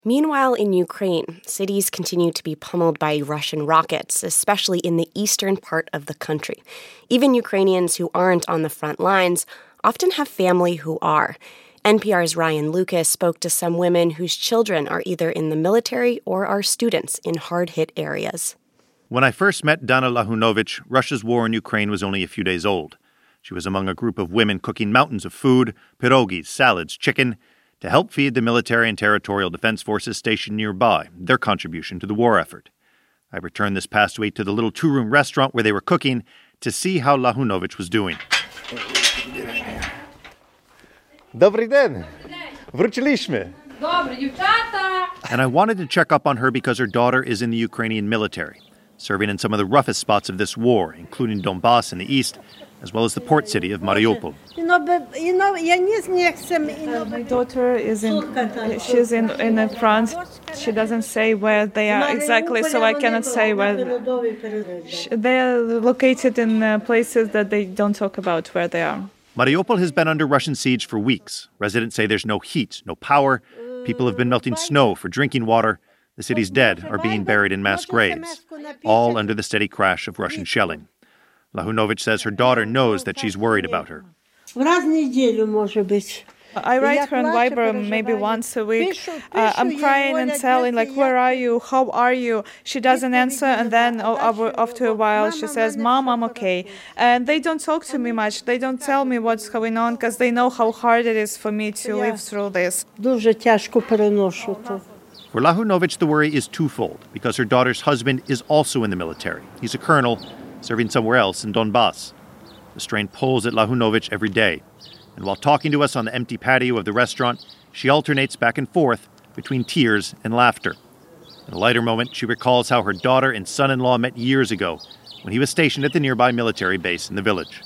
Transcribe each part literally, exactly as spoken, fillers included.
Meanwhile, in Ukraine, cities continue to be pummeled by Russian rockets, especially in the eastern part of the country. Even Ukrainians who aren't on the front lines often have family who are. N P R's Ryan Lucas spoke to some women whose children are either in the military or are students in hard-hit areas. When I first met Dana Lahunovich, Russia's war in Ukraine was only a few days old. She was among a group of women cooking mountains of food, pierogies, salads, chicken, to help feed the military and territorial defense forces stationed nearby, their contribution to the war effort. I returned this past week to the little two-room restaurant where they were cooking to see how Lahunovich was doing. Dobry den. Wróciliśmy. Dobre, dziewczata. And I wanted to check up on her because her daughter is in the Ukrainian military, serving in some of the roughest spots of this war, including Donbass in the east, as well as the port city of Mariupol. Uh, my daughter is in, she's in, in France. She doesn't say where they are exactly, so I cannot say where. They are located in uh, places that they don't talk about where they are. Mariupol has been under Russian siege for weeks. Residents say there's no heat, no power. People have been melting snow for drinking water. The city's dead are being buried in mass graves, all under the steady crash of Russian shelling. Lahunovich says her daughter knows that she's worried about her. I write her on Viber maybe once a week. Uh, I'm crying and telling, like, where are you? How are you? She doesn't answer, and then oh, after a while she says, Mom, I'm okay. And they don't talk to me much. They don't tell me what's going on because they know how hard it is for me to live through this. For Lahunovich, the worry is twofold because her daughter's husband is also in the military. He's a colonel serving somewhere else in Donbass. The strain pulls at Lahunovich every day. And while talking to us on the empty patio of the restaurant, she alternates back and forth between tears and laughter. In a lighter moment, she recalls how her daughter and son-in-law met years ago when he was stationed at the nearby military base in the village.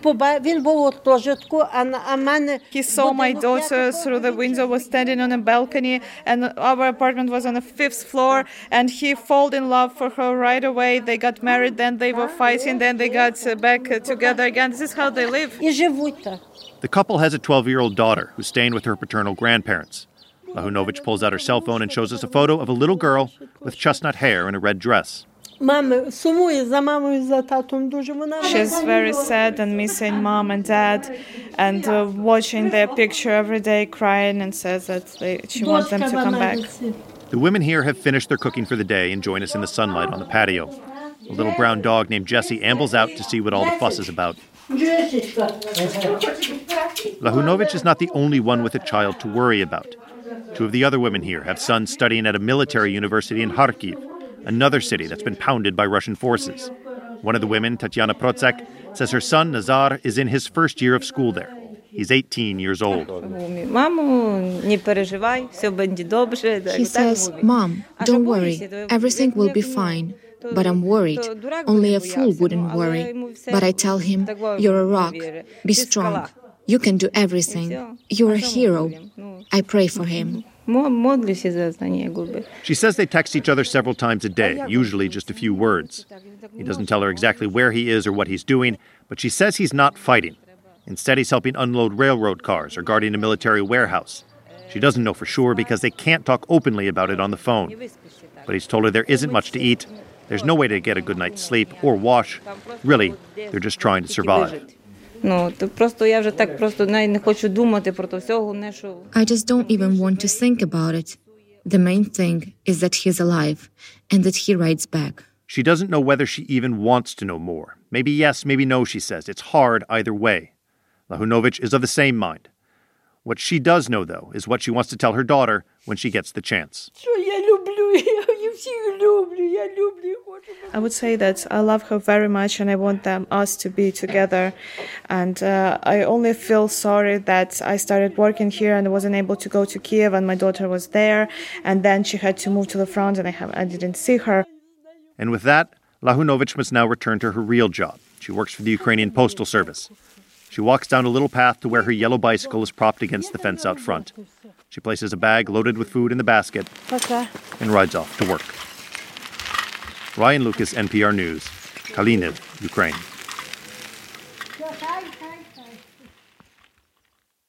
He saw my daughter through the window, was standing on a balcony, and our apartment was on the fifth floor, and he fell in love for her right away. They got married, then they were fighting, then they got back together again. This is how they live. The couple has a twelve-year-old daughter who's staying with her paternal grandparents. Lahunovich pulls out her cell phone and shows us a photo of a little girl with chestnut hair and a red dress. She's very sad and missing mom and dad and uh, watching their picture every day, crying, and says that they, she wants them to come back. The women here have finished their cooking for the day and join us in the sunlight on the patio. A little brown dog named Jessie ambles out to see what all the fuss is about. Lahunovich is not the only one with a child to worry about. Two of the other women here have sons studying at a military university in Kharkiv, another city that's been pounded by Russian forces. One of the women, Tatiana Protsak, says her son, Nazar, is in his first year of school there. He's eighteen years old. He says, Mom, don't worry, everything will be fine. But I'm worried. Only a fool wouldn't worry. But I tell him, you're a rock. Be strong. You can do everything. You're a hero. I pray for him. She says they text each other several times a day, usually just a few words. He doesn't tell her exactly where he is or what he's doing, but she says he's not fighting. Instead, he's helping unload railroad cars or guarding a military warehouse. She doesn't know for sure because they can't talk openly about it on the phone. But he's told her there isn't much to eat. There's no way to get a good night's sleep or wash. Really, they're just trying to survive. I just don't even want to think about it. The main thing is that he's alive and that he writes back. She doesn't know whether she even wants to know more. Maybe yes, maybe no, she says. It's hard either way. Lahunovich is of the same mind. What she does know, though, is what she wants to tell her daughter when she gets the chance. I would say that I love her very much and I want them, us to be together. And uh, I only feel sorry that I started working here and I wasn't able to go to Kiev and my daughter was there. And then she had to move to the front and I, have, I didn't see her. And with that, Lahunovich must now return to her real job. She works for the Ukrainian Postal Service. She walks down a little path to where her yellow bicycle is propped against the fence out front. She places a bag loaded with food in the basket and rides off to work. Ryan Lucas, N P R News, Kaliniv, Ukraine.